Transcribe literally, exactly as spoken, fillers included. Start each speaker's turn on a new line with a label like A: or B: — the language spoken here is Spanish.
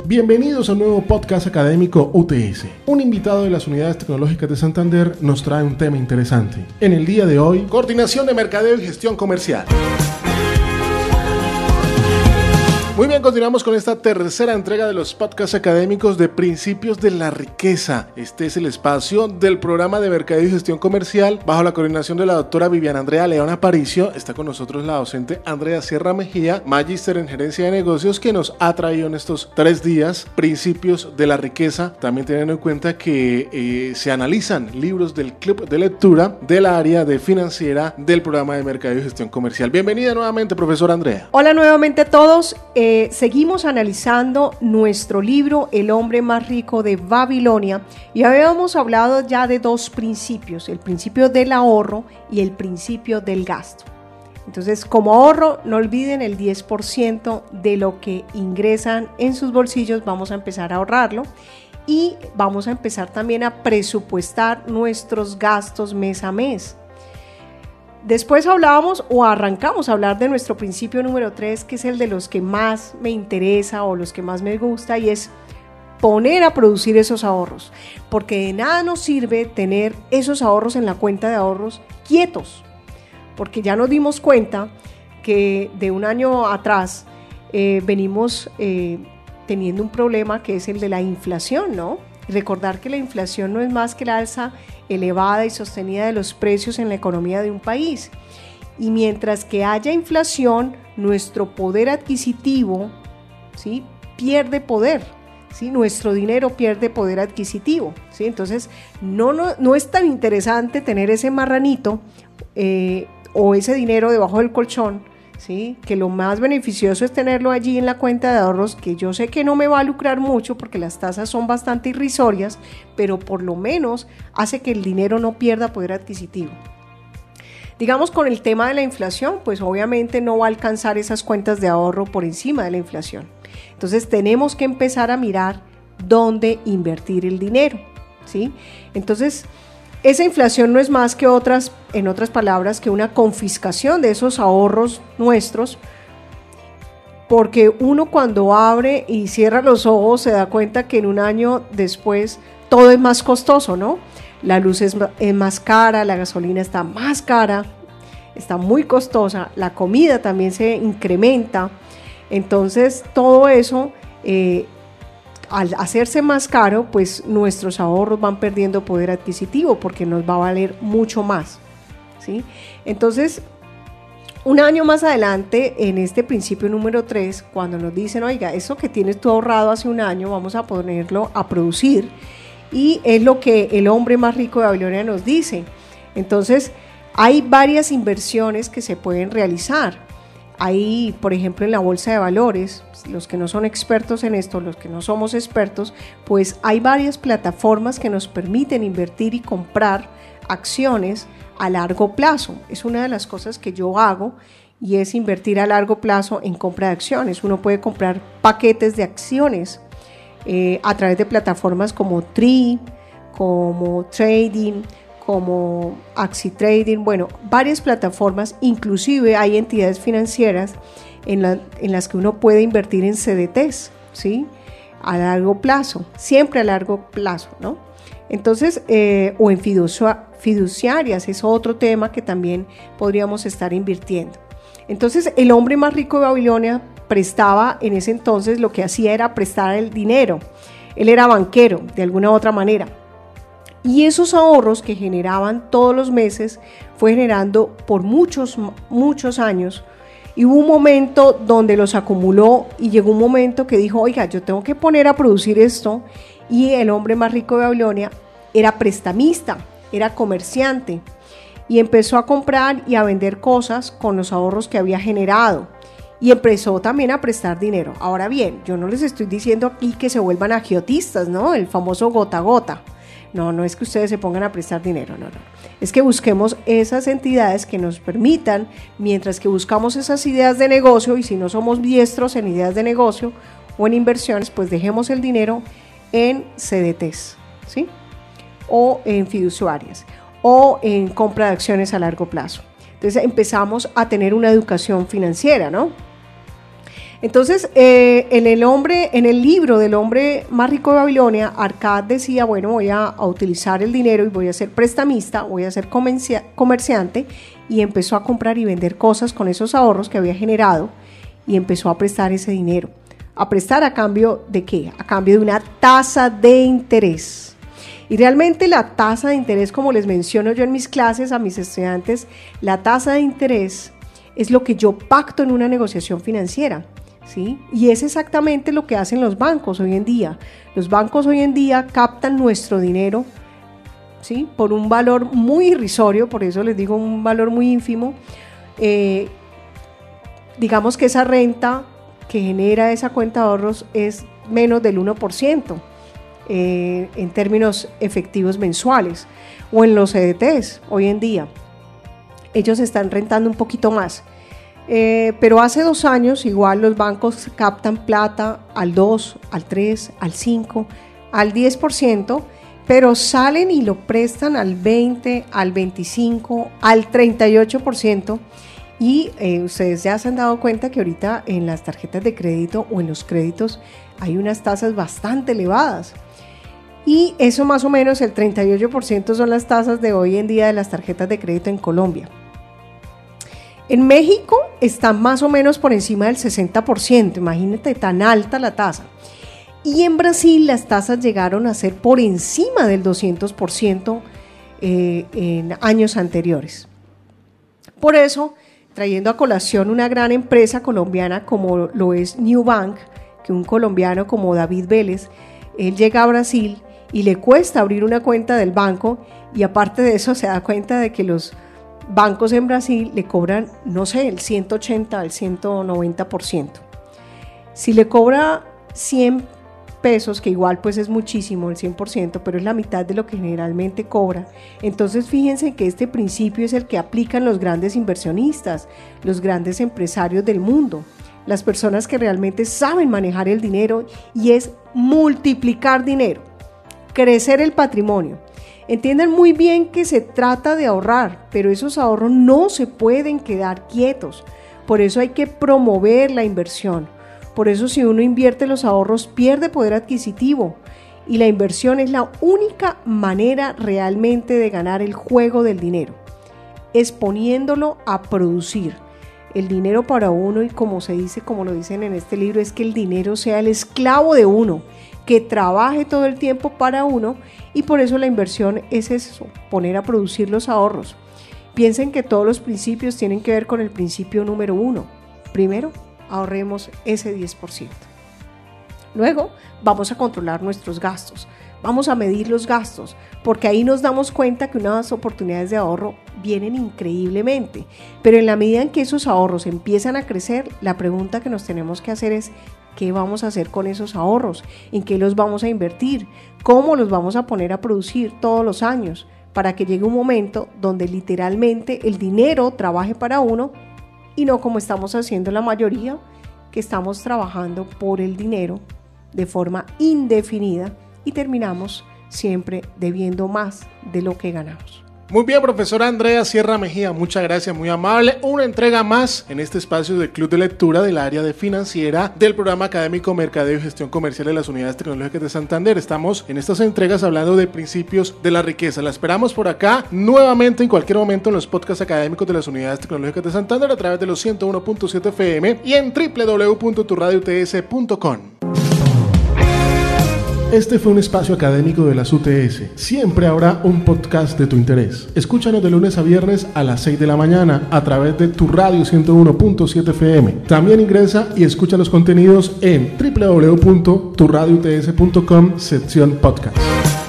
A: Bienvenidos a un nuevo podcast académico U T S. Un invitado de las Unidades Tecnológicas de Santander nos trae un tema interesante. En el día de hoy, coordinación de mercadeo y gestión comercial. Muy bien, continuamos con esta tercera entrega de los podcasts académicos de Principios de la Riqueza. Este es el espacio del programa de Mercadeo y Gestión Comercial bajo la coordinación de la doctora Viviana Andrea León Aparicio. Está con nosotros la docente Andrea Sierra Mejía, magíster en Gerencia de Negocios, que nos ha traído en estos tres días Principios de la Riqueza. También teniendo en cuenta que eh, se analizan libros del Club de Lectura del área de financiera del programa de Mercadeo y Gestión Comercial. Bienvenida nuevamente, profesora Andrea.
B: Hola nuevamente a todos. Eh, Eh, seguimos analizando nuestro libro El hombre más rico de Babilonia y habíamos hablado ya de dos principios, el principio del ahorro y el principio del gasto. Entonces, como ahorro, no olviden el diez por ciento de lo que ingresan en sus bolsillos, vamos a empezar a ahorrarlo y vamos a empezar también a presupuestar nuestros gastos mes a mes. Después hablábamos o arrancamos a hablar de nuestro principio número tres, que es el de los que más me interesa o los que más me gusta, y es poner a producir esos ahorros, porque de nada nos sirve tener esos ahorros en la cuenta de ahorros quietos, porque ya nos dimos cuenta que de un año atrás eh, venimos eh, teniendo un problema que es el de la inflación, ¿no? Recordar que la inflación no es más que la alza elevada y sostenida de los precios en la economía de un país. Y mientras que haya inflación, nuestro poder adquisitivo, ¿sí?, pierde poder, ¿sí? Nuestro dinero pierde poder adquisitivo, ¿sí? Entonces, no, no, no es tan interesante tener ese marranito eh, o ese dinero debajo del colchón, ¿sí? Que lo más beneficioso es tenerlo allí en la cuenta de ahorros, que yo sé que no me va a lucrar mucho porque las tasas son bastante irrisorias, pero por lo menos hace que el dinero no pierda poder adquisitivo. Digamos, con el tema de la inflación, pues obviamente no va a alcanzar esas cuentas de ahorro por encima de la inflación. Entonces tenemos que empezar a mirar dónde invertir el dinero, ¿sí? Entonces, esa inflación no es más que otras, en otras palabras, que una confiscación de esos ahorros nuestros, porque uno cuando abre y cierra los ojos se da cuenta que en un año después todo es más costoso, ¿no? La luz es, es más cara, la gasolina está más cara, está muy costosa, la comida también se incrementa, entonces todo eso eh, al hacerse más caro, pues nuestros ahorros van perdiendo poder adquisitivo porque nos va a valer mucho más, ¿sí? Entonces, un año más adelante, en este principio número tres, cuando nos dicen, oiga, eso que tienes tú ahorrado hace un año, vamos a ponerlo a producir, y es lo que el hombre más rico de Babilonia nos dice. Entonces, hay varias inversiones que se pueden realizar. Hay, por ejemplo, en la bolsa de valores, los que no son expertos en esto, los que no somos expertos, pues hay varias plataformas que nos permiten invertir y comprar acciones a largo plazo. Es una de las cosas que yo hago y es invertir a largo plazo en compra de acciones. Uno puede comprar paquetes de acciones eh, a través de plataformas como Tree, como Trading, como Axi Trading, bueno, varias plataformas, inclusive hay entidades financieras en, la, en las que uno puede invertir en C D Ts, ¿sí? A largo plazo, siempre a largo plazo, ¿no? Entonces, eh, o en fiducia, fiduciarias, es otro tema que también podríamos estar invirtiendo. Entonces, el hombre más rico de Babilonia prestaba, en ese entonces lo que hacía era prestar el dinero. Él era banquero, de alguna u otra manera. Y esos ahorros que generaban todos los meses fue generando por muchos, muchos años. Y hubo un momento donde los acumuló y llegó un momento que dijo, oiga, yo tengo que poner a producir esto. Y el hombre más rico de Babilonia era prestamista, era comerciante. Y empezó a comprar y a vender cosas con los ahorros que había generado. Y empezó también a prestar dinero. Ahora bien, yo no les estoy diciendo aquí que se vuelvan agiotistas, ¿no? El famoso gota a gota. No, no es que ustedes se pongan a prestar dinero, no, no. Es que busquemos esas entidades que nos permitan, mientras que buscamos esas ideas de negocio, y si no somos diestros en ideas de negocio o en inversiones, pues dejemos el dinero en C D Ts, ¿sí? O en fiduciarias, o en compra de acciones a largo plazo. Entonces empezamos a tener una educación financiera, ¿no? Entonces, eh, en el hombre, en el libro del hombre más rico de Babilonia, Arcad decía, bueno, voy a, a utilizar el dinero y voy a ser prestamista, voy a ser comercia, comerciante, y empezó a comprar y vender cosas con esos ahorros que había generado y empezó a prestar ese dinero. ¿A prestar a cambio de qué? A cambio de una tasa de interés. Y realmente la tasa de interés, como les menciono yo en mis clases a mis estudiantes, la tasa de interés es lo que yo pacto en una negociación financiera. ¿Sí? Y es exactamente lo que hacen los bancos hoy en día. Los bancos hoy en día captan nuestro dinero, ¿sí? Por un valor muy irrisorio, por eso les digo un valor muy ínfimo. Eh, digamos que esa renta que genera esa cuenta de ahorros es menos del uno por ciento eh, en términos efectivos mensuales, o en los C D Ts hoy en día. Ellos están rentando un poquito más. Eh, pero hace dos años igual los bancos captan plata al dos, al tres, al cinco, al diez por ciento, pero salen y lo prestan al veinte, al veinticinco, al treinta y ocho por ciento. Y eh, ustedes ya se han dado cuenta que ahorita en las tarjetas de crédito o en los créditos hay unas tasas bastante elevadas. Y eso más o menos, el treinta y ocho por ciento son las tasas de hoy en día de las tarjetas de crédito en Colombia. En México están más o menos por encima del sesenta por ciento, imagínate tan alta la tasa. Y en Brasil las tasas llegaron a ser por encima del doscientos por ciento eh, en años anteriores. Por eso, trayendo a colación una gran empresa colombiana como lo es Nubank, que un colombiano como David Vélez, él llega a Brasil y le cuesta abrir una cuenta del banco, y aparte de eso se da cuenta de que los bancos en Brasil le cobran, no sé, el ciento ochenta, el ciento noventa por ciento. Si le cobra cien pesos, que igual pues es muchísimo, el cien por ciento, pero es la mitad de lo que generalmente cobra, entonces fíjense que este principio es el que aplican los grandes inversionistas, los grandes empresarios del mundo, las personas que realmente saben manejar el dinero, y es multiplicar dinero, crecer el patrimonio. Entiendan muy bien que se trata de ahorrar, pero esos ahorros no se pueden quedar quietos. Por eso hay que promover la inversión. Por eso si uno invierte los ahorros pierde poder adquisitivo. Y la inversión es la única manera realmente de ganar el juego del dinero. Es poniéndolo a producir. El dinero para uno, y como se dice, como lo dicen en este libro, es que el dinero sea el esclavo de uno, que trabaje todo el tiempo para uno, y por eso la inversión es eso, poner a producir los ahorros. Piensen que todos los principios tienen que ver con el principio número uno. Primero, ahorremos ese diez por ciento. Luego, vamos a controlar nuestros gastos. Vamos a medir los gastos, porque ahí nos damos cuenta que unas oportunidades de ahorro vienen increíblemente. Pero en la medida en que esos ahorros empiezan a crecer, la pregunta que nos tenemos que hacer es: ¿qué vamos a hacer con esos ahorros? ¿En qué los vamos a invertir? ¿Cómo los vamos a poner a producir todos los años? Para que llegue un momento donde literalmente el dinero trabaje para uno, y no como estamos haciendo la mayoría, que estamos trabajando por el dinero de forma indefinida y terminamos siempre debiendo más de lo que ganamos.
A: Muy bien, profesora Andrea Sierra Mejía, muchas gracias, muy amable. Una entrega más en este espacio del Club de Lectura del área de financiera del programa académico Mercadeo y Gestión Comercial de las Unidades Tecnológicas de Santander. Estamos en estas entregas hablando de principios de la riqueza. La esperamos por acá nuevamente en cualquier momento en los podcasts académicos de las Unidades Tecnológicas de Santander a través de los ciento uno punto siete F M y en doble u doble u doble u punto tu radio t s punto com. Este fue un espacio académico de las U T S. Siempre habrá un podcast de tu interés. Escúchanos de lunes a viernes a las seis de la mañana a través de tu radio ciento uno punto siete F M. También ingresa y escucha los contenidos en doble u doble u doble u punto tu radio t s punto com sección podcast.